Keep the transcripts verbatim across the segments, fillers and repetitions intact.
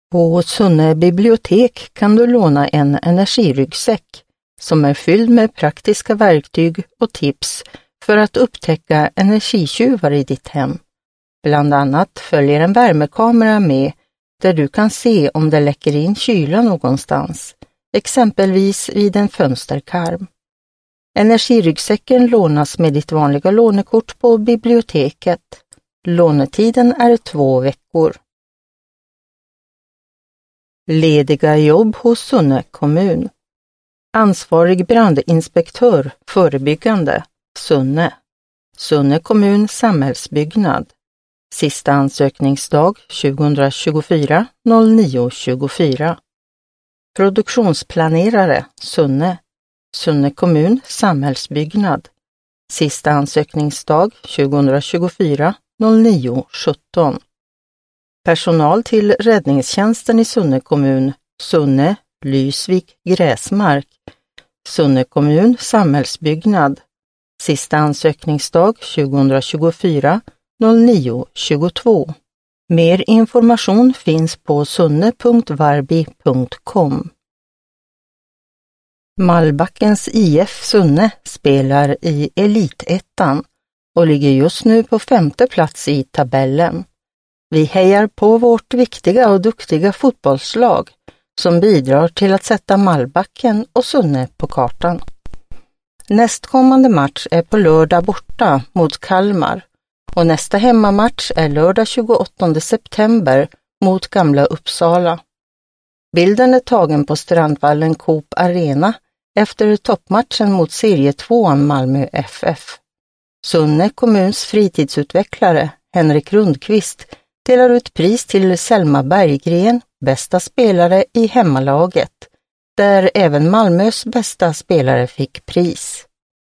På Sunne bibliotek kan du låna en energiryggsäck som är fylld med praktiska verktyg och tips för att upptäcka energitjuvar i ditt hem. Bland annat följer en värmekamera med där du kan se om det läcker in kyla någonstans, exempelvis vid en fönsterkarm. Energiryggsäcken lånas med ditt vanliga lånekort på biblioteket. Lånetiden är två veckor. Lediga jobb hos Sunne kommun. Ansvarig brandinspektör, förebyggande, Sunne. Sunne kommun samhällsbyggnad. Sista ansökningsdag tjugohundratjugofyra nio tjugofyra. Produktionsplanerare, Sunne. Sunne kommun samhällsbyggnad. Sista ansökningsdag tjugohundratjugofyra nio sjutton. Personal till räddningstjänsten i Sunne kommun, Sunne, Lysvik, Gräsmark. Sunne kommun samhällsbyggnad. Sista ansökningsdag tjugohundratjugofyra nio tjugotvå. Mer information finns på sunne punkt varby punkt com. Malbackens I F Sunne spelar i Elitettan och ligger just nu på femte plats i tabellen. Vi hejar på vårt viktiga och duktiga fotbollslag som bidrar till att sätta Malbacken och Sunne på kartan. Nästkommande match är på lördag borta mot Kalmar och nästa hemmamatch är lördag tjugoåttonde september mot Gamla Uppsala. Bilden är tagen på Strandvallen Coop Arena efter toppmatchen mot serietvåan Malmö F F. Sunne kommuns fritidsutvecklare Henrik Rundqvist delar ut pris till Selma Berggren, bästa spelare i hemmalaget, där även Malmös bästa spelare fick pris.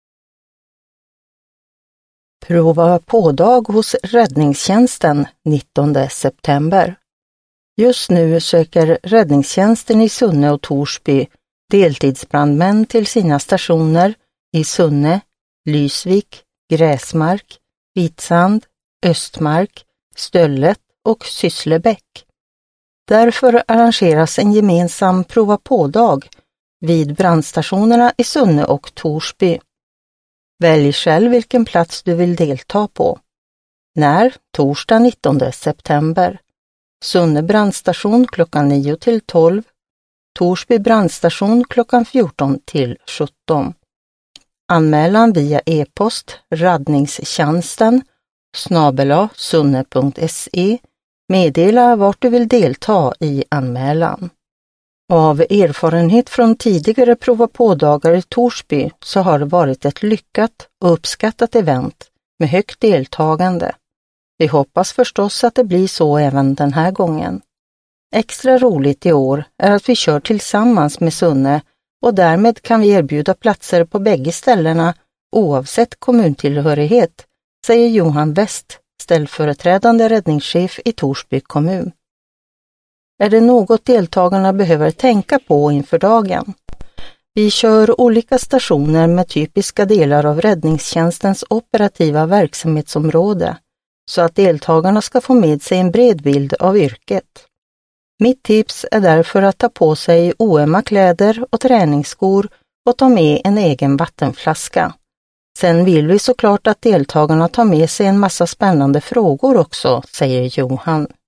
Prova på-dag hos räddningstjänsten nittonde september. Just nu söker räddningstjänsten i Sunne och Torsby deltidsbrandmän till sina stationer i Sunne, Lysvik, Gräsmark, Vitsand, Östmark, Stöllet och Sysslebäck. Därför arrangeras en gemensam prova på-dag vid brandstationerna i Sunne och Torsby. Välj själv vilken plats du vill delta på. När? Torsdag nittonde september. Sunne brandstation klockan nio till tolv. Torsby brandstation klockan fjorton till sjutton. Anmälan via e-post radningstjänsten snabel-a sunne punkt se. Meddela vart du vill delta i anmälan. Av erfarenhet från tidigare prova på-dagar i Torsby så har det varit ett lyckat och uppskattat event med högt deltagande. Vi hoppas förstås att det blir så även den här gången. Extra roligt i år är att vi kör tillsammans med Sunne och därmed kan vi erbjuda platser på bägge ställena oavsett kommuntillhörighet, säger Johan West, ställföreträdande räddningschef i Torsby kommun. Är det något deltagarna behöver tänka på inför dagen? Vi kör olika stationer med typiska delar av räddningstjänstens operativa verksamhetsområde så att deltagarna ska få med sig en bred bild av yrket. Mitt tips är därför att ta på sig oömma kläder och träningsskor och ta med en egen vattenflaska. Sen vill vi såklart att deltagarna tar med sig en massa spännande frågor också, säger Johan.